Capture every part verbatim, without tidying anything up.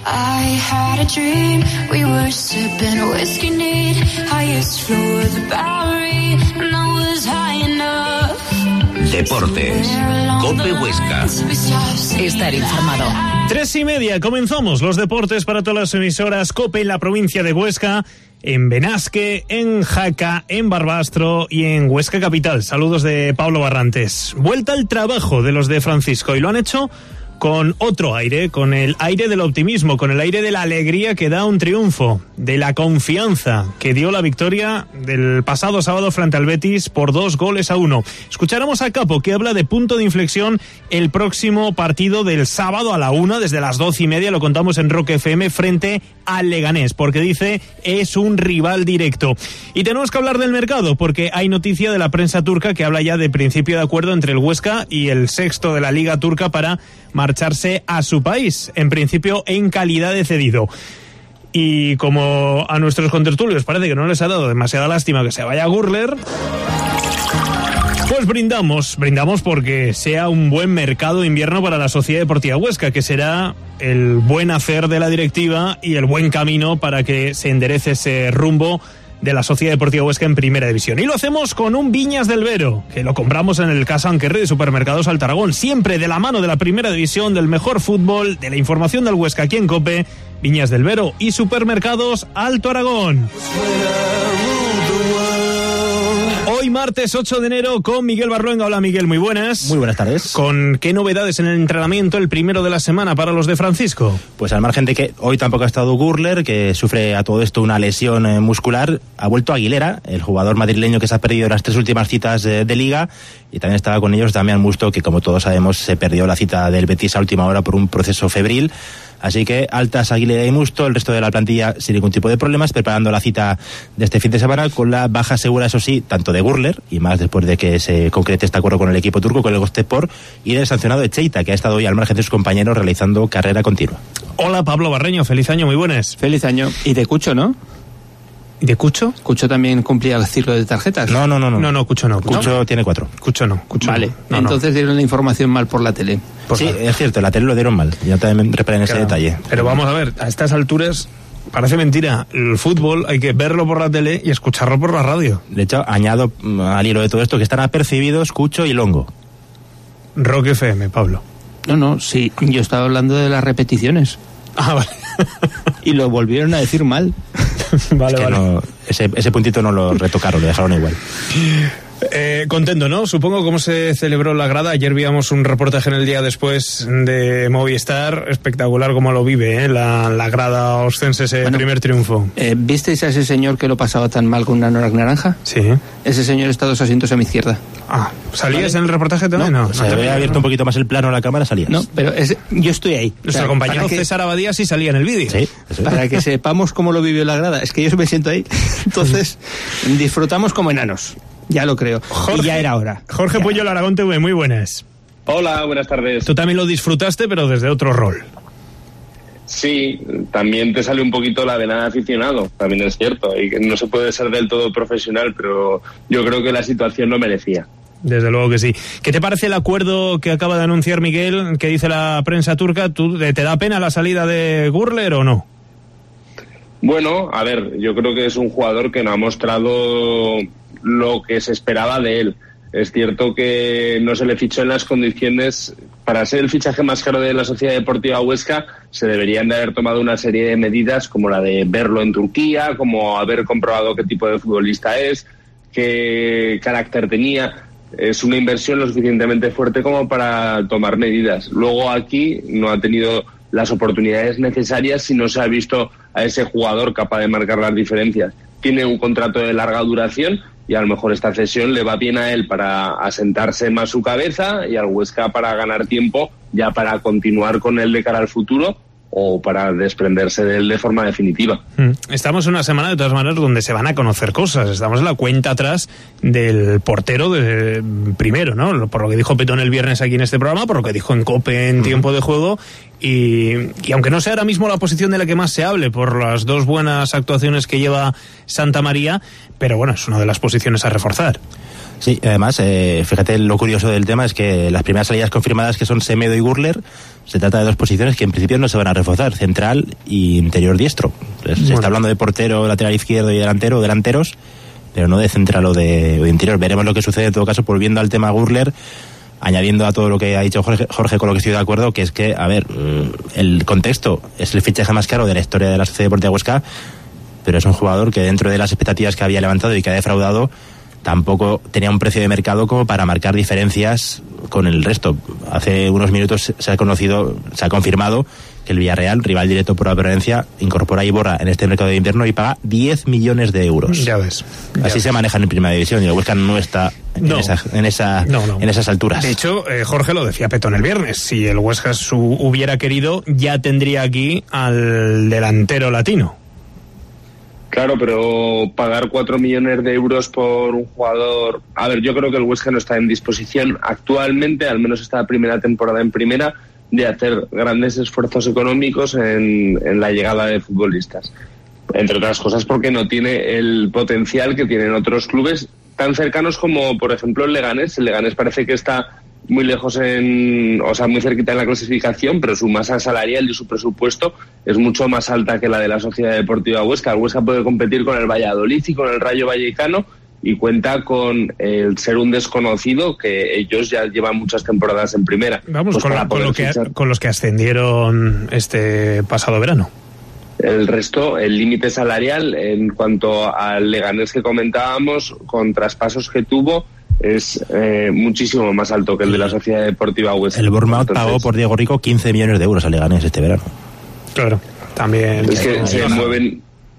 I had a dream, we were sipping whiskey neat, highest floor of the Bowery, and I was high enough. Deportes, COPE Huesca. Estar informado. Tres y media, comenzamos los deportes para todas las emisoras COPE en la provincia de Huesca, en Benasque, en Jaca, en Barbastro y en Huesca Capital. Saludos de Pablo Barrantes. Vuelta al trabajo de los de Francisco, y lo han hecho con otro aire, con el aire del optimismo, con el aire de la alegría que da un triunfo, de la confianza que dio la victoria del pasado sábado frente al Betis por dos goles a uno. Escucharemos a Capo, que habla de punto de inflexión el próximo partido del sábado a la una, desde las doce y media, lo contamos en Rock F M, frente al Leganés, porque dice es un rival directo. Y tenemos que hablar del mercado, porque hay noticia de la prensa turca que habla ya de principio de acuerdo entre el Huesca y el sexto de la Liga Turca para marcharse a su país, en principio en calidad de cedido. Y como a nuestros contertulios parece que no les ha dado demasiada lástima que se vaya Gurler, pues brindamos, brindamos porque sea un buen mercado de invierno para la Sociedad Deportiva Huesca, que será el buen hacer de la directiva y el buen camino para que se enderece ese rumbo de la Sociedad Deportiva Huesca en Primera División. Y lo hacemos con un Viñas del Vero, que lo compramos en el Casa Anquerre de Supermercados Alto Aragón, siempre de la mano de la Primera División, del mejor fútbol, de la información del Huesca aquí en COPE. Viñas del Vero y Supermercados Alto Aragón. Hoy martes ocho de enero con Miguel Barruenga. Hola Miguel, muy buenas. Muy buenas tardes. ¿Con qué novedades en el entrenamiento, el primero de la semana para los de Francisco? Pues al margen de que hoy tampoco ha estado Gurler, que sufre a todo esto una lesión eh, muscular, ha vuelto Aguilera, el jugador madrileño que se ha perdido las tres últimas citas eh, de Liga, y también estaba con ellos Damián Musto, que como todos sabemos se perdió la cita del Betis a última hora por un proceso febril. Así que altas Aguilera y Musto, el resto de la plantilla sin ningún tipo de problemas, preparando la cita de este fin de semana con la baja segura, eso sí, tanto de Gurler, y más después de que se concrete este acuerdo con el equipo turco, con el Göztespor, y del sancionado Echeita, que ha estado hoy al margen de sus compañeros realizando carrera continua. Hola Pablo Barreño, feliz año, muy buenas. Feliz año. Y de Cucho, ¿no? ¿Y de Cucho? ¿Cucho también cumplía el ciclo de tarjetas? No, no, no. No, no, no Cucho no. Cucho ¿No? tiene cuatro. Cucho no. Cucho vale, no, entonces no. dieron la información mal por la tele. Por sí, la... es cierto, la tele lo dieron mal. Yo también reparé en claro. ese detalle. Pero vamos a ver, a estas alturas parece mentira. El fútbol hay que verlo por la tele y escucharlo por la radio. De hecho, añado al hilo de todo esto que están apercibidos Cucho y Longo. Rock F M, Pablo. No, no, sí, yo estaba hablando de las repeticiones. Ah, vale. Y lo volvieron a decir mal. Vale, es que vale. No, ese, ese puntito no lo retocaron, lo dejaron igual. Eh, contento, ¿no? Supongo cómo se celebró la grada. Ayer víamos un reportaje en el día después de Movistar. Espectacular cómo lo vive, ¿eh? La, la grada oscense, ese bueno, primer triunfo. Eh, ¿Visteis a ese señor que lo pasaba tan mal con una anorak naranja? Sí. Ese señor está dos asientos a mi izquierda. Ah, ¿salías ¿Vale? en el reportaje también? No, no, no se había abierto no. un poquito más el plano de la cámara, salías. No, pero es, yo estoy ahí. Nuestro o sea, compañero que, César Abadía sí salía en el vídeo. Sí. Para que sepamos cómo lo vivió la grada. Es que yo me siento ahí. Entonces, disfrutamos como enanos. Ya lo creo. Jorge, y ya era hora. Jorge Puyol, Aragón T V, muy buenas. Hola, buenas tardes. Tú también lo disfrutaste, pero desde otro rol. Sí, también te sale un poquito la vena de aficionado, también es cierto. Y que no se puede ser del todo profesional, pero yo creo que la situación lo merecía. Desde luego que sí. ¿Qué te parece el acuerdo que acaba de anunciar Miguel, que dice la prensa turca? ¿Tú, ¿Te da pena la salida de Gurler o no? Bueno, a ver, yo creo que es un jugador que no ha mostrado lo que se esperaba de él. Es cierto que no se le fichó en las condiciones. Para ser el fichaje más caro de la Sociedad Deportiva Huesca, se deberían de haber tomado una serie de medidas como la de verlo en Turquía, como haber comprobado qué tipo de futbolista es, qué carácter tenía. Es una inversión lo suficientemente fuerte como para tomar medidas. Luego aquí no ha tenido las oportunidades necesarias y no se ha visto a ese jugador capaz de marcar las diferencias. Tiene un contrato de larga duración y a lo mejor esta cesión le va bien a él para asentarse más su cabeza y al Huesca para ganar tiempo, ya para continuar con él de cara al futuro o para desprenderse de él de forma definitiva. Estamos en una semana, de todas maneras, donde se van a conocer cosas. Estamos en la cuenta atrás del portero de primero, ¿no? Por lo que dijo Petón el viernes aquí en este programa, por lo que dijo en COPE en tiempo de juego, y, y aunque no sea ahora mismo la posición de la que más se hable, por las dos buenas actuaciones que lleva Santa María, pero bueno, es una de las posiciones a reforzar. Sí, además, eh, fíjate lo curioso del tema es que las primeras salidas confirmadas, que son Semedo y Gurler, se trata de dos posiciones que en principio no se van a reforzar, central y interior diestro. Entonces, bueno. Se está hablando de portero, lateral izquierdo y delantero, delanteros, pero no de central o de, o de interior. Veremos lo que sucede en todo caso, volviendo al tema Gurler, añadiendo a todo lo que ha dicho Jorge, Jorge, con lo que estoy de acuerdo, que es que, a ver, el contexto es el fichaje más caro de la historia de la Sociedad Deportiva Huesca, pero es un jugador que dentro de las expectativas que había levantado y que ha defraudado, tampoco tenía un precio de mercado como para marcar diferencias con el resto. Hace unos minutos se ha conocido, se ha confirmado que el Villarreal, rival directo por la permanencia, incorpora a Iborra en este mercado de invierno y paga diez millones de euros. Ya ves. Ya Así ves. se manejan en Primera División y el Huesca no está en, no. esa, en, esa, no, no. en esas alturas. De hecho, eh, Jorge lo decía Petón el viernes, si el Huesca su, hubiera querido, ya tendría aquí al delantero latino. Claro, pero pagar cuatro millones de euros por un jugador... A ver, yo creo que el Huesca no está en disposición actualmente, al menos esta primera temporada en primera, de hacer grandes esfuerzos económicos en, en la llegada de futbolistas. Entre otras cosas porque no tiene el potencial que tienen otros clubes tan cercanos como, por ejemplo, el Leganés. El Leganés parece que está muy lejos en, o sea, muy cerquita en la clasificación, pero su masa salarial y su presupuesto es mucho más alta que la de la Sociedad Deportiva Huesca. El Huesca puede competir con el Valladolid y con el Rayo Vallecano y cuenta con el ser un desconocido, que ellos ya llevan muchas temporadas en primera. Vamos, pues con, para con, lo que, fichar. con los que ascendieron este pasado verano. El resto, el límite salarial, en cuanto al Leganés que comentábamos, con traspasos que tuvo, es eh, muchísimo más alto que el de la Sociedad Deportiva Huesca. El Bournemouth Entonces, pagó por Diego Rico quince millones de euros al Leganés este verano. Claro, también. Es que se mueven...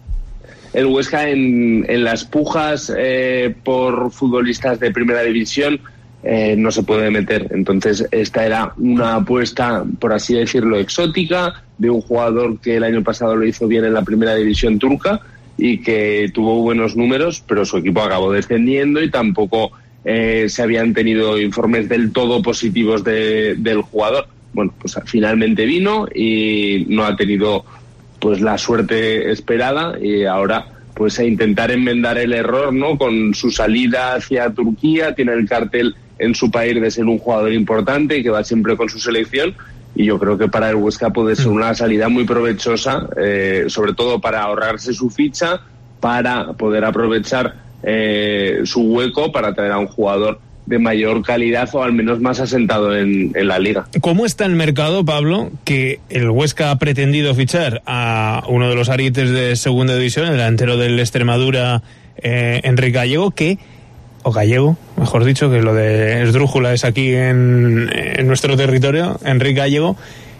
El Huesca en, en las pujas eh, por futbolistas de primera división eh, no se puede meter. Entonces esta era una apuesta, por así decirlo, exótica, de un jugador que el año pasado lo hizo bien en la primera división turca y que tuvo buenos números, pero su equipo acabó descendiendo y tampoco eh, se habían tenido informes del todo positivos de, del jugador. Bueno, pues finalmente vino y no ha tenido pues la suerte esperada y ahora pues a intentar enmendar el error, ¿no? Con su salida hacia Turquía, tiene el cartel en su país de ser un jugador importante y que va siempre con su selección, y yo creo que para el Huesca puede ser una salida muy provechosa, eh, sobre todo para ahorrarse su ficha, para poder aprovechar eh, su hueco para traer a un jugador de mayor calidad o al menos más asentado en, en la liga. ¿Cómo está el mercado, Pablo, que el Huesca ha pretendido fichar a uno de los arites de segunda división, el delantero del Extremadura, eh, Enrique Gallego, que, o Gallego, mejor dicho, que lo de Esdrújula es aquí en, en nuestro territorio, Enrique Gallego,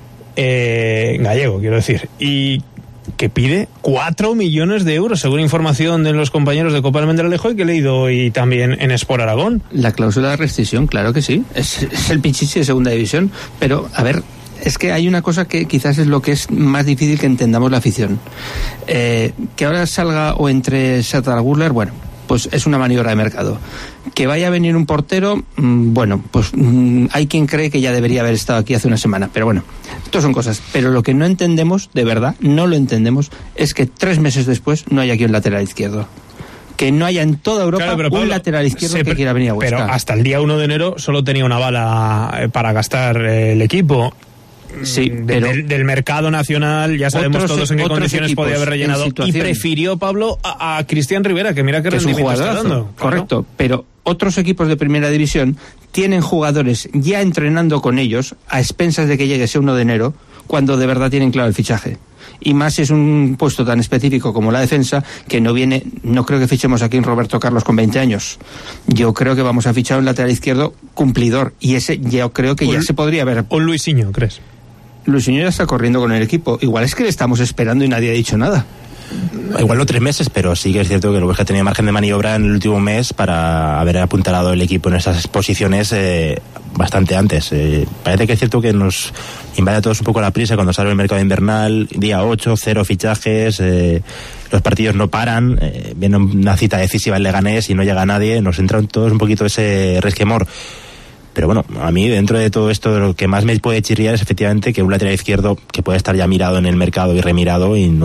eh, Gallego, quiero decir, y que pide cuatro millones de euros, según información de los compañeros de Copa Almendralejo y que he leído hoy también en Sport Aragón. La cláusula de rescisión, claro que sí, es, es el Pichichi de segunda división, pero a ver, es que hay una cosa que quizás es lo que es más difícil que entendamos la afición. Eh, que ahora salga o entre Shatar Gurler, bueno, pues es una maniobra de mercado. Que vaya a venir un portero, mmm, bueno, pues mmm, hay quien cree que ya debería haber estado aquí hace una semana, pero bueno, esto son cosas. Pero lo que no entendemos, de verdad, no lo entendemos, es que tres meses después no hay aquí un lateral izquierdo. Que no haya en toda Europa claro, Pablo, un lateral izquierdo que quiera venir a Huesca. Pero hasta el día uno de enero solo tenía una bala para gastar el equipo. Sí, de, pero del, del mercado nacional, ya sabemos otros, todos en qué condiciones podía haber rellenado, y prefirió Pablo a, a Cristian Rivera, que mira qué que rendimiento está dando. Correcto, claro. Pero otros equipos de primera división tienen jugadores ya entrenando con ellos a expensas de que llegue ese uno de enero, cuando de verdad tienen claro el fichaje. Y más si es un puesto tan específico como la defensa, que no viene, no creo que fichemos aquí en Roberto Carlos con veinte años. Yo creo que vamos a fichar un lateral izquierdo cumplidor, y ese yo creo que un, ya se podría ver. Un Luisinho, ¿crees? Luisinho ya está corriendo con el equipo. Igual es que le estamos esperando y nadie ha dicho nada. Igual no tres meses, pero sí que es cierto que el Huesca tenía margen de maniobra en el último mes para haber apuntalado el equipo en esas posiciones eh, bastante antes. Eh, parece que es cierto que nos invade a todos un poco la prisa cuando sale el mercado invernal, día ocho, cero fichajes, eh, los partidos no paran, eh, viene una cita decisiva en Leganés y no llega nadie, nos entra todos un poquito ese resquemor. Pero bueno, a mí dentro de todo esto lo que más me puede chirriar es efectivamente que un lateral izquierdo que puede estar ya mirado en el mercado y remirado y no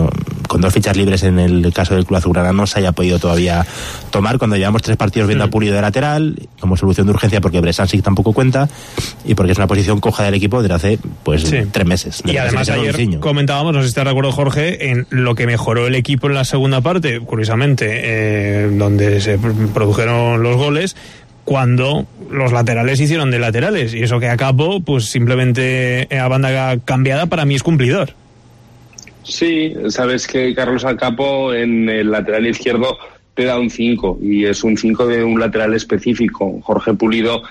con dos fichas libres en el caso del Club Azulgrana no se haya podido todavía tomar, cuando llevamos tres partidos viendo mm. a Pulido de lateral, como solución de urgencia porque Bresansic tampoco cuenta, y porque es una posición coja del equipo desde hace pues sí. tres meses. Y además ayer comentábamos, no sé si te recuerdo, Jorge, en lo que mejoró el equipo en la segunda parte, curiosamente, eh, donde se produjeron los goles, cuando los laterales hicieron de laterales, y eso que a Capo, pues simplemente a banda cambiada, para mí es cumplidor. Sí, sabes que Carlos Alcapo en el lateral izquierdo te da un cinco, y es un cinco de un lateral específico. Jorge Pulido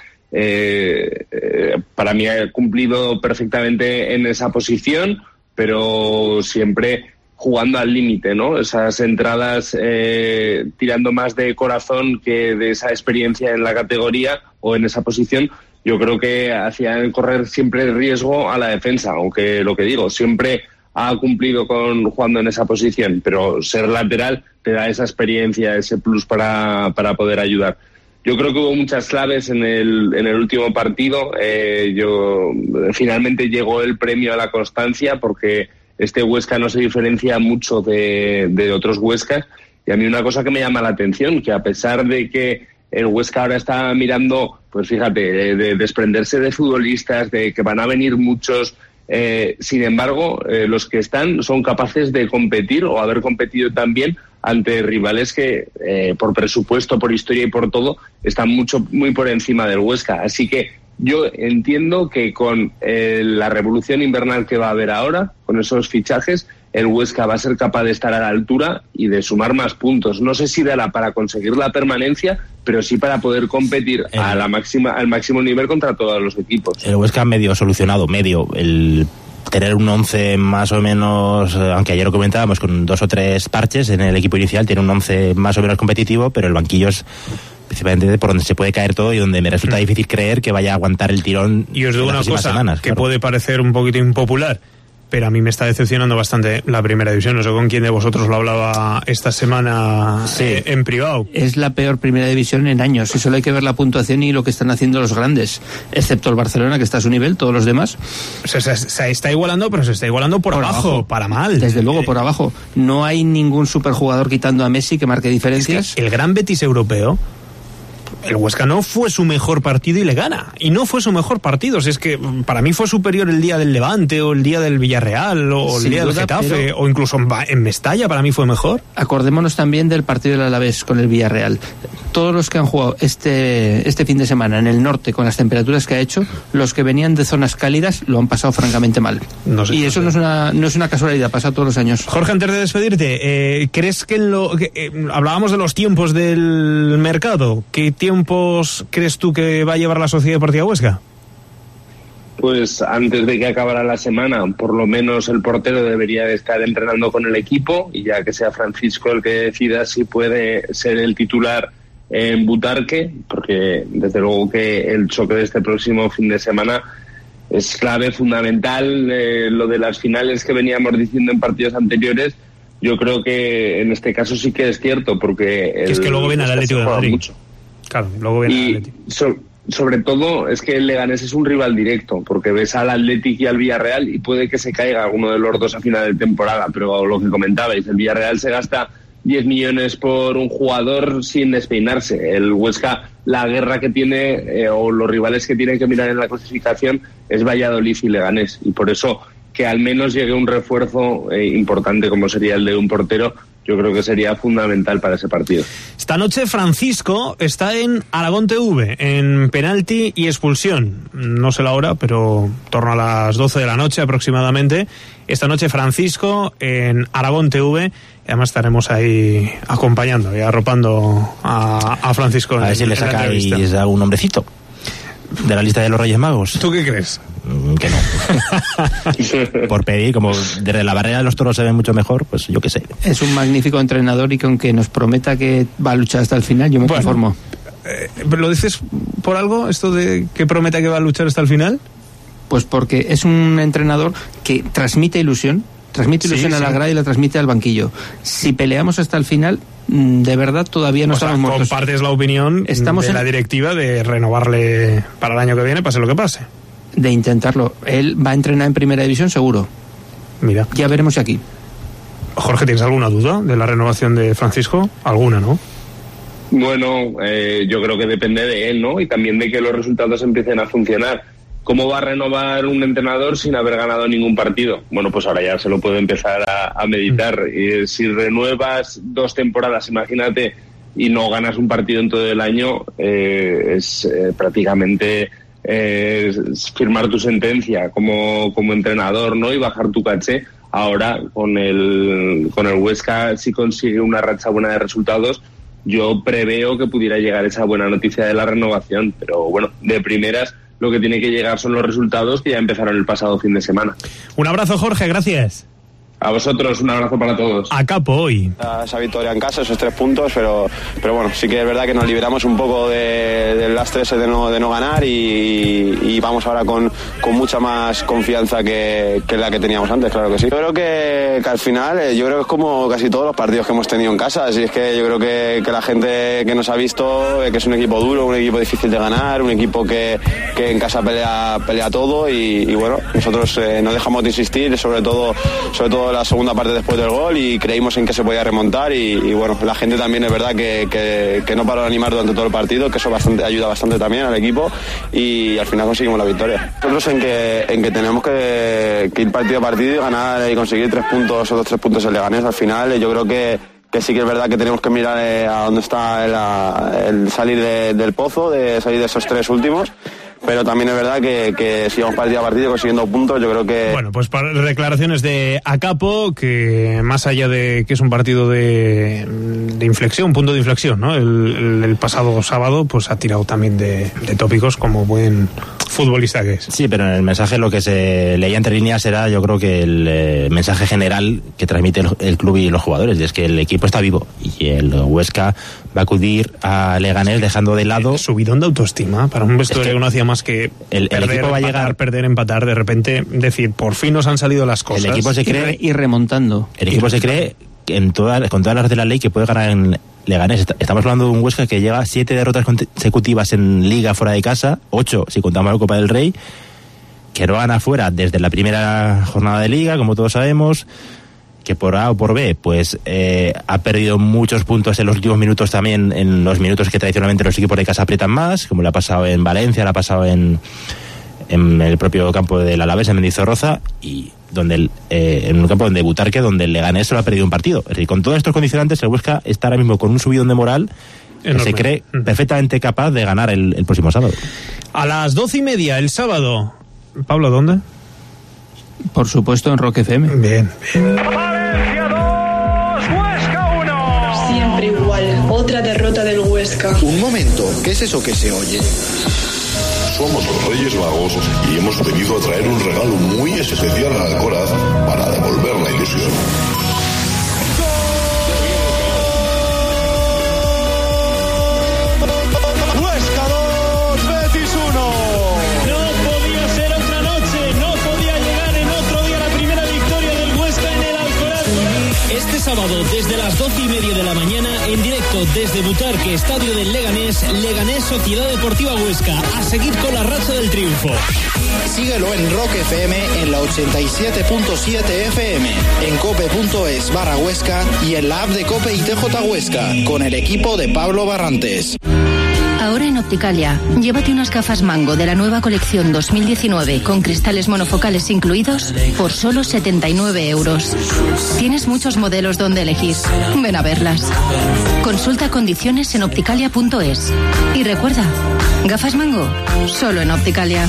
eh, eh, para mí ha cumplido perfectamente en esa posición, pero siempre jugando al límite, ¿no? Esas entradas eh, tirando más de corazón que de esa experiencia en la categoría o en esa posición, yo creo que hacían correr siempre el riesgo a la defensa, aunque lo que digo, siempre ha cumplido con jugando en esa posición, pero ser lateral te da esa experiencia, ese plus para, para poder ayudar. Yo creo que hubo muchas claves en el, en el último partido. Eh, yo finalmente llegó el premio a la constancia, porque este Huesca no se diferencia mucho de, de otros Huescas, y a mí una cosa que me llama la atención, que a pesar de que el Huesca ahora está mirando, pues fíjate, de, de desprenderse de futbolistas, de que van a venir muchos, eh, sin embargo, eh, los que están son capaces de competir o haber competido también ante rivales que, eh, por presupuesto, por historia y por todo, están mucho muy por encima del Huesca. Así que yo entiendo que con eh, la revolución invernal que va a haber ahora, con esos fichajes, el Huesca va a ser capaz de estar a la altura y de sumar más puntos. No sé si dará para conseguir la permanencia, pero sí para poder competir el, a la máxima, al máximo nivel contra todos los equipos. El Huesca medio solucionado, medio. El tener un once más o menos, aunque ayer lo comentábamos, con dos o tres parches en el equipo inicial, tiene un once más o menos competitivo, pero el banquillo es principalmente por donde se puede caer todo y donde me resulta difícil creer que vaya a aguantar el tirón. Y os digo una cosa semanas, que claro. puede parecer un poquito impopular, pero a mí me está decepcionando bastante la primera división. No sé con quién de vosotros lo hablaba esta semana sí. eh, en privado. Es la peor primera división en años, y solo hay que ver la puntuación y lo que están haciendo los grandes, excepto el Barcelona, que está a su nivel, todos los demás. O sea, se, se está igualando, pero se está igualando por, por abajo, abajo, para mal. Desde luego, por abajo. No hay ningún superjugador quitando a Messi que marque diferencias. Es que el gran Betis europeo, el Huesca no fue su mejor partido y le gana. Y no fue su mejor partido. O sea, es que para mí fue superior el día del Levante, o el día del Villarreal, o el Sin día duda, del Getafe, pero o incluso en Mestalla, para mí fue mejor. Acordémonos también del partido del Alavés con el Villarreal. Todos los que han jugado este, este fin de semana en el norte, con las temperaturas que ha hecho, los que venían de zonas cálidas lo han pasado francamente mal. No sé, y eso no, sé. no, es una, no es una casualidad, pasa todos los años. Jorge, antes de despedirte, eh, ¿crees que, en lo, que eh, hablábamos de los tiempos del mercado? ¿Qué tiempos crees tú que va a llevar la Sociedad Deportiva Huesca? Pues antes de que acabara la semana, por lo menos el portero debería de estar entrenando con el equipo, y ya que sea Francisco el que decida si puede ser el titular en Butarque, porque desde luego que el choque de este próximo fin de semana es clave, fundamental. Eh, lo de las finales que veníamos diciendo en partidos anteriores, yo creo que en este caso sí que es cierto, porque el, es que luego viene el Atlético de Madrid. Mucho. Claro, luego viene y el Atlético. So, sobre todo es que el Leganés es un rival directo, porque ves al Atlético y al Villarreal y puede que se caiga alguno de los dos a final de temporada, pero lo que comentabais, el Villarreal se gasta diez millones por un jugador sin despeinarse. El Huesca, la guerra que tiene eh, o los rivales que tienen que mirar en la clasificación es Valladolid y Leganés, y por eso que al menos llegue un refuerzo eh, importante como sería el de un portero, yo creo que sería fundamental para ese partido. Esta noche Francisco está en Aragón T V, en penalti y expulsión. No sé la hora, pero en torno a las doce de la noche aproximadamente. Esta noche Francisco en Aragón T V. Y además estaremos ahí acompañando y arropando a, a Francisco. A ver si le sacáis a un hombrecito de la lista de los Reyes Magos. ¿Tú qué crees? Que no. Por pedir, como desde la barrera de los toros se ve mucho mejor, pues yo qué sé. Es un magnífico entrenador, y que aunque nos prometa que va a luchar hasta el final, yo me bueno, conformo. Eh, ¿Lo dices por algo, esto de que prometa que va a luchar hasta el final? Pues porque es un entrenador que transmite ilusión, transmite ilusión sí, a la grada sí. y la transmite al banquillo. Si peleamos hasta el final, de verdad todavía no o estamos sea, muertos. Compartes la opinión Estamos de en... la directiva de renovarle para el año que viene, pase lo que pase. De intentarlo. Él va a entrenar en primera división seguro. Mira. Ya veremos aquí. Jorge, ¿tienes alguna duda de la renovación de Francisco? Alguna, ¿no? Bueno, eh, yo creo que depende de él, ¿no? Y también de que los resultados empiecen a funcionar. ¿Cómo va a renovar un entrenador sin haber ganado ningún partido? Bueno, pues ahora ya se lo puede empezar a, a meditar. Y si renuevas dos temporadas, imagínate, y no ganas un partido en todo el año, eh, es eh, prácticamente eh, es firmar tu sentencia como, como entrenador, ¿no? Y bajar tu caché. Ahora, con el, con el Huesca, si consigue una racha buena de resultados, yo preveo que pudiera llegar esa buena noticia de la renovación. Pero bueno, de primeras, lo que tiene que llegar son los resultados que ya empezaron el pasado fin de semana. Un abrazo, Jorge, gracias. A vosotros, un abrazo para todos. A capo hoy. Esa victoria en casa, esos tres puntos, pero pero bueno, sí que es verdad que nos liberamos un poco de, del lastre ese de no, de no ganar y, y vamos ahora con, con mucha más confianza que, que la que teníamos antes, claro que sí. Yo creo que, que al final, eh, yo creo que es como casi todos los partidos que hemos tenido en casa, así es que yo creo que, que la gente que nos ha visto, eh, que es un equipo duro, un equipo difícil de ganar, un equipo que, que en casa pelea, pelea todo y, y bueno, nosotros eh, no dejamos de insistir, sobre todo, sobre todo la segunda parte después del gol y creímos en que se podía remontar y, y bueno, la gente también es verdad que, que, que no paró de animar durante todo el partido, que eso bastante ayuda bastante también al equipo y al final conseguimos la victoria. Nosotros en que, en que tenemos que, que ir partido a partido y ganar y conseguir tres puntos o dos tres puntos en Leganés al final, yo creo que que sí que es verdad que tenemos que mirar eh, a dónde está el, el salir de, del pozo, de salir de esos tres últimos. Pero también es verdad que, que si vamos partido a partido consiguiendo puntos, yo creo que... Bueno, pues para declaraciones de Acapo, que más allá de que es un partido de, de inflexión, un punto de inflexión, ¿no? El, el, el pasado sábado, pues ha tirado también de, de tópicos como buen futbolista que es. Sí, pero en el mensaje lo que se leía entre líneas era, yo creo que el eh, mensaje general que transmite el, el club y los jugadores, y es que el equipo está vivo y el Huesca va a acudir a Leganés dejando de lado... Subidón de autoestima para un vestuario es que, que no hacía más que el, perder, el equipo va a empatar, llegar, perder, empatar, de repente decir, por fin nos han salido las cosas. El equipo se cree... Y, re, y remontando. El equipo se cree en toda, con todas las de la ley que puede ganar en Leganés. Estamos hablando de un Huesca que lleva siete derrotas consecutivas en Liga fuera de casa, ocho si contamos la Copa del Rey, que no gana fuera desde la primera jornada de Liga, como todos sabemos, que por A o por B pues eh, ha perdido muchos puntos en los últimos minutos también, en los minutos que tradicionalmente los equipos de casa aprietan más, como le ha pasado en Valencia, le ha pasado en, en el propio campo del Alavés, en Mendizorroza, y donde el, eh, en un campo donde Butarque, donde el Leganés solo ha perdido un partido. Es decir, con todos estos condicionantes, el Huesca está ahora mismo con un subidón de moral que se cree perfectamente capaz de ganar el, el próximo sábado. A las doce y media el sábado. Pablo, ¿dónde? Por supuesto en Rock F M. Bien, bien. Valencia dos, Huesca uno. Siempre igual, otra derrota del Huesca. Un momento, ¿qué es eso que se oye? Somos los Reyes Magos y hemos venido a traer un regalo muy especial a Alcoraz para devolver la ilusión. Huesca dos, Betis uno. No podía ser otra noche, no podía llegar en otro día la primera victoria del Huesca en el Alcoraz. Este sábado, desde las doce y media de la mañana, en directo desde Butarque, estadio del Leganés, Leganés Sociedad Deportiva Huesca, a seguir con la racha del triunfo. Síguelo en Rock F M en la ochenta y siete punto siete F M, en cope.es barra Huesca y en la app de Cope y T J Huesca, con el equipo de Pablo Barrantes. Ahora en Opticalia, llévate unas gafas Mango de la nueva colección dos mil diecinueve con cristales monofocales incluidos por solo setenta y nueve euros. Tienes muchos modelos donde elegir. Ven a verlas. Consulta condiciones en opticalia punto es. Y recuerda, gafas Mango, solo en Opticalia.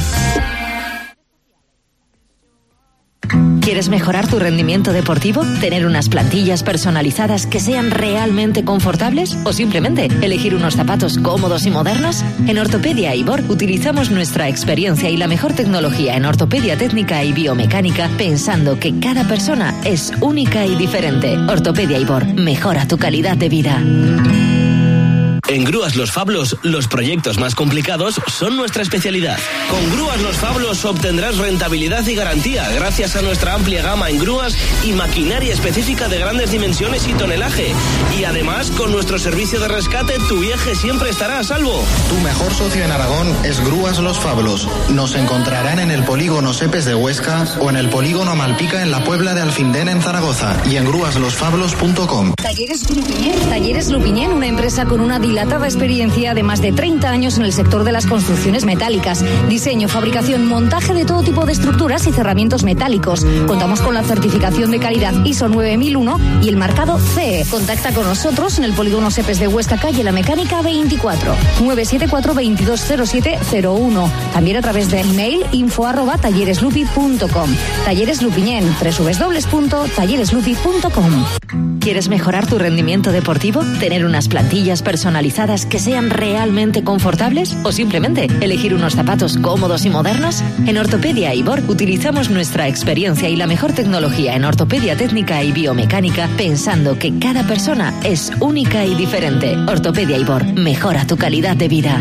¿Quieres mejorar tu rendimiento deportivo? ¿Tener unas plantillas personalizadas que sean realmente confortables? ¿O simplemente elegir unos zapatos cómodos y modernos? En Ortopedia Ibor utilizamos nuestra experiencia y la mejor tecnología en ortopedia técnica y biomecánica, pensando que cada persona es única y diferente. Ortopedia Ibor, mejora tu calidad de vida. En Grúas Los Fablos, los proyectos más complicados son nuestra especialidad. Con Grúas Los Fablos obtendrás rentabilidad y garantía gracias a nuestra amplia gama en grúas y maquinaria específica de grandes dimensiones y tonelaje. Y además, con nuestro servicio de rescate, tu viaje siempre estará a salvo. Tu mejor socio en Aragón es Grúas Los Fablos. Nos encontrarán en el polígono Sepes de Huesca o en el polígono Malpica en la Puebla de Alfindén en Zaragoza y en grúas los fablos punto com. Talleres Lupiñén. Talleres Lupiñén, una empresa con una dilatada experiencia de más de treinta años en el sector de las construcciones metálicas. Diseño, fabricación, montaje de todo tipo de estructuras y cerramientos metálicos. Contamos con la certificación de calidad I S O nueve mil uno y el marcado C E. Contacta con nosotros en el polígono Sepes de Huesca, calle La Mecánica veinticuatro, nueve siete cuatro, veintidós cero siete cero uno. También a través de email info arroba tallereslupi punto com. Talleres Lupiñén, doble u doble u doble u punto tallereslupi punto com. ¿Quieres mejorar tu rendimiento deportivo? ¿Tener unas plantillas personalizadas que sean realmente confortables? ¿O simplemente elegir unos zapatos cómodos y modernos? En Ortopedia Ibor utilizamos nuestra experiencia y la mejor tecnología en ortopedia técnica y biomecánica, pensando que cada persona es única y diferente. Ortopedia Ibor, mejora tu calidad de vida.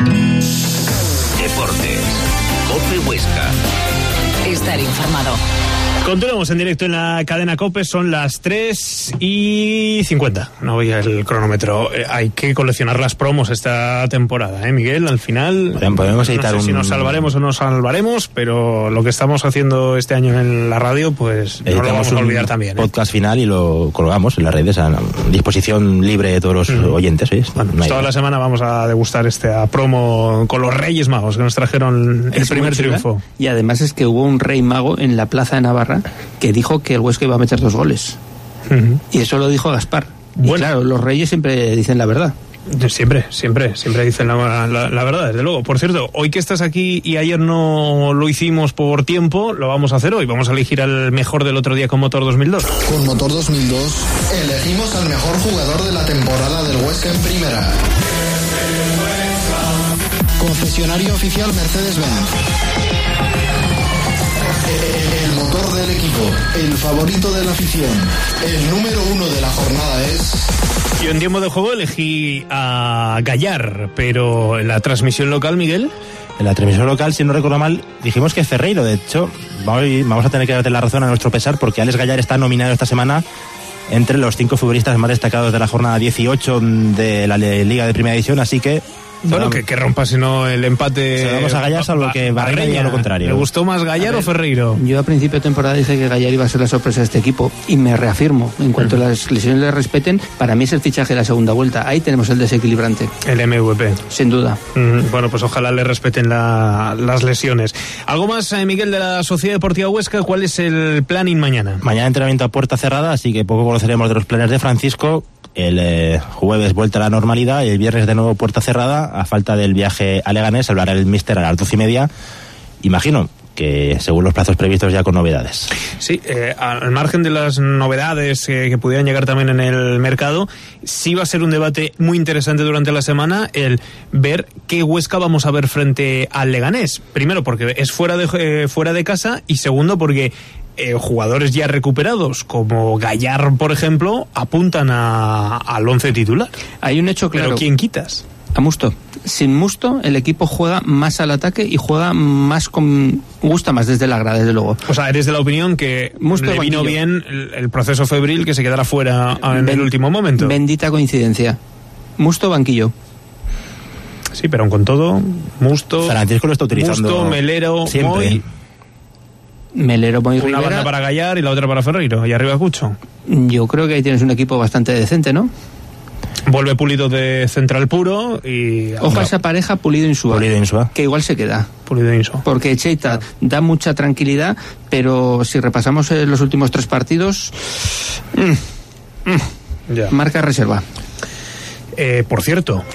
Deportes. COPE Huesca. Estar informado. Continuamos en directo en la cadena COPE, son las tres y cincuenta. No voy al cronómetro. Eh, hay que coleccionar las promos esta temporada, ¿eh, Miguel? Al final, podemos editar no sé un... si nos salvaremos o no salvaremos, pero lo que estamos haciendo este año en la radio, pues no lo vamos a olvidar también. ¿eh? Podcast final y lo colgamos en las redes a disposición libre de todos los mm. oyentes. ¿sí? Bueno, pues toda la semana vamos a degustar esta promo con los Reyes Magos que nos trajeron el es primer triunfo. Y además es que hubo un Rey Mago en la Plaza de Navarra que dijo que el Huesca iba a meter dos goles. Uh-huh. Y eso lo dijo Gaspar. Bueno. Y claro, los Reyes siempre dicen la verdad. Siempre, siempre, siempre dicen la, la, la verdad, desde luego. Por cierto, hoy que estás aquí y ayer no lo hicimos por tiempo, lo vamos a hacer hoy. Vamos a elegir al mejor del otro día con Motor dos mil dos. Con Motor dos mil dos elegimos al mejor jugador de la temporada del Huesca en primera. Concesionario oficial Mercedes-Benz. El motor del equipo, el favorito de la afición, el número uno de la jornada es... Yo en tiempo de juego elegí a Gallar, pero en la transmisión local, Miguel... En la transmisión local, si no recuerdo mal, dijimos que Ferreiro. De hecho, vamos a tener que darte la razón a nuestro pesar, porque Alex Gallar está nominado esta semana entre los cinco futbolistas más destacados de la jornada dieciocho de la Liga de Primera División, así que... Bueno, que, que rompa si no el empate. Se vamos a Gallar, salvo que Barreña diga lo contrario. ¿Le gustó más Gallar ver, o Ferreiro? Yo a principio de temporada dije que Gallar iba a ser la sorpresa de este equipo y me reafirmo. En cuanto uh-huh. a las lesiones le respeten, para mí es el fichaje de la segunda vuelta. Ahí tenemos el desequilibrante. El M V P. Sin duda. Uh-huh. Bueno, pues ojalá le respeten la, las lesiones. ¿Algo más, eh, Miguel, de la Sociedad Deportiva Huesca? ¿Cuál es el planning mañana? Mañana entrenamiento a puerta cerrada, así que poco conoceremos de los planes de Francisco. El eh, jueves vuelta a la normalidad y el viernes de nuevo puerta cerrada a falta del viaje a Leganés. Hablará el míster a las doce y media. Imagino que según los plazos previstos ya con novedades. Sí, eh, al margen de las novedades eh, que pudieran llegar también en el mercado, sí va a ser un debate muy interesante durante la semana el ver qué Huesca vamos a ver frente al Leganés. Primero porque es fuera de, eh, fuera de casa y segundo porque Eh, jugadores ya recuperados como Gallar, por ejemplo, apuntan a, al once titular. Hay un hecho claro. ¿Pero quién quitas? A Musto. Sin Musto el equipo juega más al ataque y juega más con... gusta más desde la grada, desde luego. O sea, eres de la opinión que Musto le vino bien el, el proceso febril que se quedara fuera en ben, el último momento. Bendita coincidencia. Musto banquillo. Sí, pero con todo, Musto... Francisco lo está utilizando Musto, Melero, siempre. Moy... Melero, Moy, Una Rivera. banda para Gallar y la otra para Ferreiro. Y arriba Cucho. Yo creo que ahí tienes un equipo bastante decente, ¿no? Vuelve Pulido de central puro y... Ojo a esa pareja Pulido-Insúa. Pulido-Insúa. Que igual se queda. Pulido-Insúa. Porque Cheita da mucha tranquilidad, pero si repasamos los últimos tres partidos... Mmm, mmm, ya. Marca reserva. Eh, por cierto...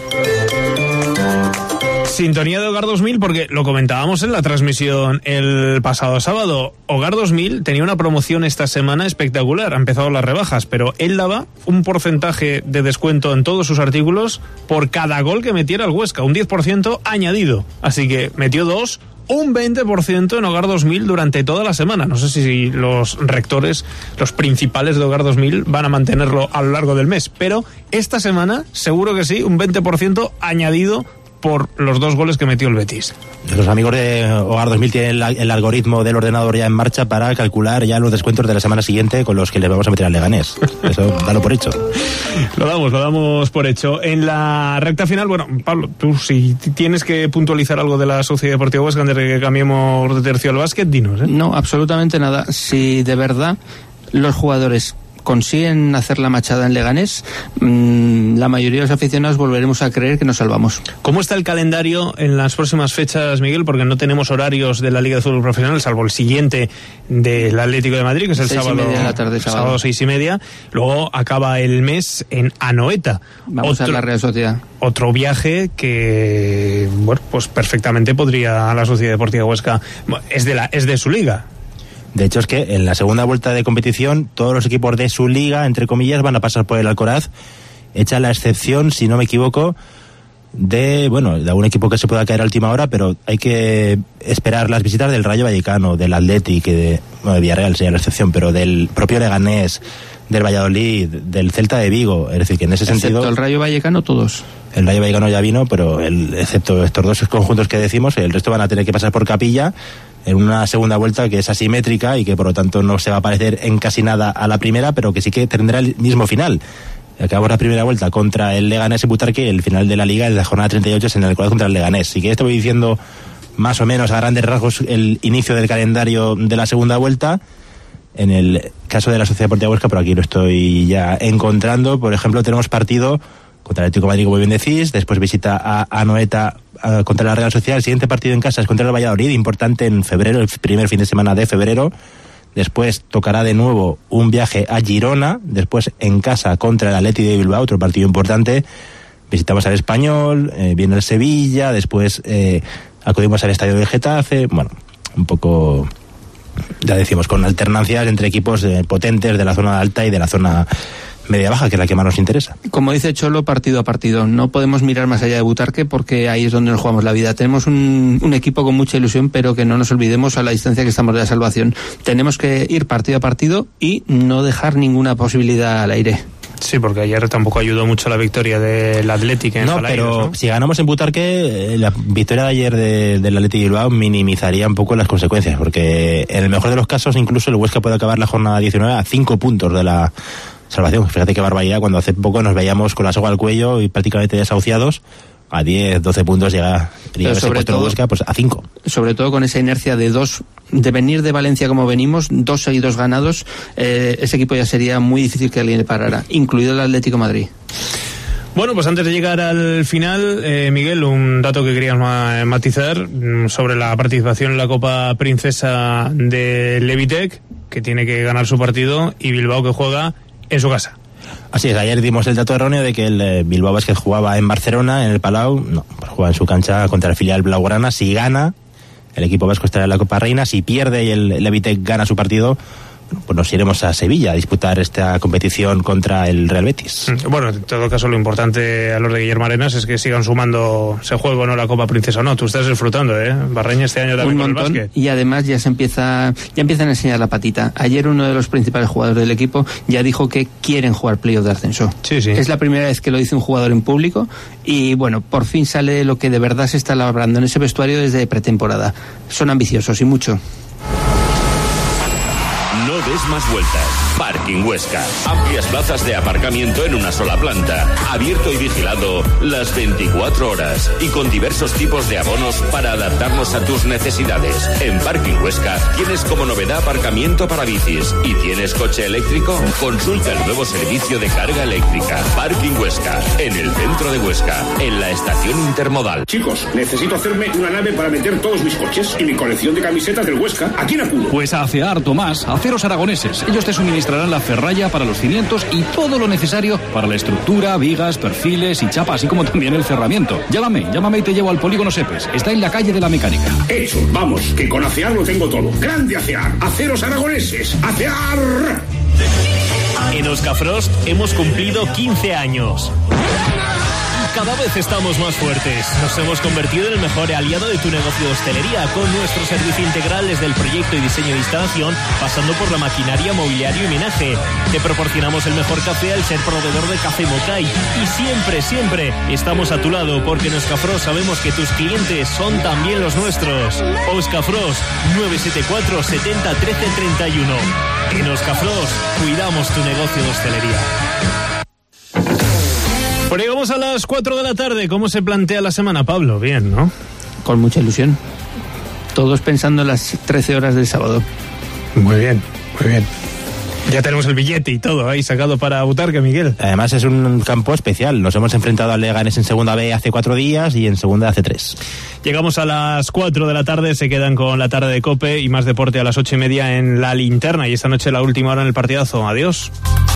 Sintonía de Hogar dos mil, porque lo comentábamos en la transmisión el pasado sábado. Hogar dos mil tenía una promoción esta semana espectacular. Han empezado las rebajas, pero él daba un porcentaje de descuento en todos sus artículos por cada gol que metiera el Huesca, un diez por ciento añadido. Así que metió dos un veinte por ciento en Hogar dos mil durante toda la semana. No sé si los rectores, los principales de Hogar dos mil, van a mantenerlo a lo largo del mes, pero esta semana seguro que sí, un veinte por ciento añadido por los dos goles que metió el Betis. Los amigos de Hogar dos mil tienen el, el algoritmo del ordenador ya en marcha para calcular ya los descuentos de la semana siguiente con los que les vamos a meter al Leganés. Eso, dalo por hecho. Lo damos, lo damos por hecho. En la recta final, bueno, Pablo, tú si tienes que puntualizar algo de la Sociedad Deportiva Huesca antes de que cambiemos de tercio al básquet, dinos, ¿eh? No, absolutamente nada. Si de verdad los jugadores consiguen hacer la machada en Leganés, mmm, la mayoría de los aficionados volveremos a creer que nos salvamos. ¿Cómo está el calendario en las próximas fechas, Miguel? Porque no tenemos horarios de la Liga de Fútbol Profesional, salvo el siguiente del Atlético de Madrid, que es el seis sábado, y media de la tarde, sábado. sábado seis y media. Luego acaba el mes en Anoeta. Vamos otro, a la Real Sociedad. Otro viaje que, bueno, pues perfectamente podría a la Sociedad Deportiva Huesca. Es de la, es de su liga. De hecho, es que en la segunda vuelta de competición todos los equipos de su liga, entre comillas, van a pasar por el Alcoraz, hecha la excepción, si no me equivoco, de, bueno, de algún equipo que se pueda caer a última hora, pero hay que esperar las visitas del Rayo Vallecano, del Athletic, de, bueno, de Villarreal sería la excepción, pero del propio Leganés, del Valladolid, del Celta de Vigo, es decir, que en ese excepto sentido... el Rayo Vallecano, todos. El Rayo Vallecano ya vino, pero el, excepto estos dos conjuntos que decimos, el resto van a tener que pasar por Capilla en una segunda vuelta que es asimétrica y que por lo tanto no se va a parecer en casi nada a la primera, pero que sí que tendrá el mismo final. Acabamos la primera vuelta contra el Leganés y Butarque, el final de la Liga, en la jornada treinta y ocho, es en el Alcoraz contra el Leganés. Así que esto voy diciendo más o menos a grandes rasgos el inicio del calendario de la segunda vuelta. En el caso de la Sociedad Deportiva Huesca, por aquí lo estoy ya encontrando. Por ejemplo, tenemos partido contra el Atlético de Madrid, como bien decís, después visita a Anoeta a, contra la Real Sociedad. El siguiente partido en casa es contra el Valladolid, importante en febrero, el primer fin de semana de febrero. Después tocará de nuevo un viaje a Girona, después en casa contra el Athletic de Bilbao, otro partido importante. Visitamos al Español, eh, viene el Sevilla, después eh, acudimos al estadio de Getafe. Bueno, un poco, ya decimos, con alternancias entre equipos eh, potentes de la zona alta y de la zona media-baja, que es la que más nos interesa. Como dice Cholo, partido a partido. No podemos mirar más allá de Butarque porque ahí es donde nos jugamos la vida. Tenemos un, un equipo con mucha ilusión, pero que no nos olvidemos a la distancia que estamos de la salvación. Tenemos que ir partido a partido y no dejar ninguna posibilidad al aire. Sí, porque ayer tampoco ayudó mucho la victoria del Athletic en No, Falairos, pero ¿no? si ganamos en Butarque, la victoria de ayer de, del Athletic de Bilbao minimizaría un poco las consecuencias, porque en el mejor de los casos incluso el Huesca puede acabar la jornada diecinueve a cinco puntos de la salvación. Fíjate qué barbaridad, cuando hace poco nos veíamos con la soga al cuello y prácticamente desahuciados, a diez, doce puntos llega el Huesca pues a cinco. Sobre todo con esa inercia de dos, de venir de Valencia como venimos, dos seguidos ganados, eh, ese equipo ya sería muy difícil que alguien le parara, incluido el Atlético de Madrid. Bueno, pues antes de llegar al final, eh, Miguel, un dato que queríamos matizar sobre la participación en la Copa Princesa de Levitec, que tiene que ganar su partido, y Bilbao, que juega en su casa. Así es, ayer dimos el dato erróneo de que el eh, Bilbao Basket jugaba en Barcelona, en el Palau. No, pues juega en su cancha contra el filial blaugrana. Si gana, el equipo vasco estará en la Copa Reina. Si pierde y el Levitec gana su partido, pues nos iremos a Sevilla a disputar esta competición contra el Real Betis. Bueno, en todo caso lo importante a los de Guillermo Arenas es que sigan sumando ese juego, no la Copa Princesa o no. Tú estás disfrutando, ¿eh? Barreña este año también un montón, con el básquet. Y además ya se empieza, ya empiezan a enseñar la patita. Ayer uno de los principales jugadores del equipo ya dijo que quieren jugar playoff de ascenso. Sí, sí. Es la primera vez que lo dice un jugador en público y bueno, por fin sale lo que de verdad se está labrando en ese vestuario desde pretemporada. Son ambiciosos y mucho. No des más vueltas. Parking Huesca. Amplias plazas de aparcamiento en una sola planta. Abierto y vigilado las veinticuatro horas. Y con diversos tipos de abonos para adaptarnos a tus necesidades. En Parking Huesca tienes como novedad aparcamiento para bicis. ¿Y tienes coche eléctrico? Consulta el nuevo servicio de carga eléctrica. Parking Huesca. En el centro de Huesca. En la estación intermodal. Chicos, necesito hacerme una nave para meter todos mis coches y mi colección de camisetas del Huesca. ¿A quién acudo? Pues a Acear, Tomás. Aceros Aragoneses. Ellos te suministrarán la ferralla para los cimientos y todo lo necesario para la estructura, vigas, perfiles y chapa, así como también el cerramiento. Llámame, llámame y te llevo al Polígono Sepes. Está en la calle de la Mecánica. Hecho, vamos, que con Acear lo tengo todo. ¡Grande Acear! ¡Aceros Aragoneses! ¡Acear! En Oscafrost hemos cumplido quince años. cada vez estamos más fuertes. Nos hemos convertido en el mejor aliado de tu negocio de hostelería, con nuestro servicio integral desde el proyecto y diseño de instalación, pasando por la maquinaria, mobiliario y menaje. Te proporcionamos el mejor café al ser proveedor de Café Mocay. Y siempre, siempre estamos a tu lado, porque en Oscafros sabemos que tus clientes son también los nuestros. Oscafros, nueve siete cuatro, setenta, trece, treinta y uno. En Oscafros cuidamos tu negocio de hostelería. Pues llegamos a las cuatro de la tarde. ¿Cómo se plantea la semana, Pablo? Bien, ¿no? Con mucha ilusión. Todos pensando en las trece horas del sábado. Muy bien, muy bien. Ya tenemos el billete y todo ahí sacado para Butarque, Miguel. Además es un campo especial. Nos hemos enfrentado al Leganés en segunda B hace cuatro días y en segunda hace tres. Llegamos a las cuatro de la tarde, se quedan con la tarde de COPE y más deporte a las ocho y media en La Linterna. Y esta noche la última hora en el partidazo. Adiós.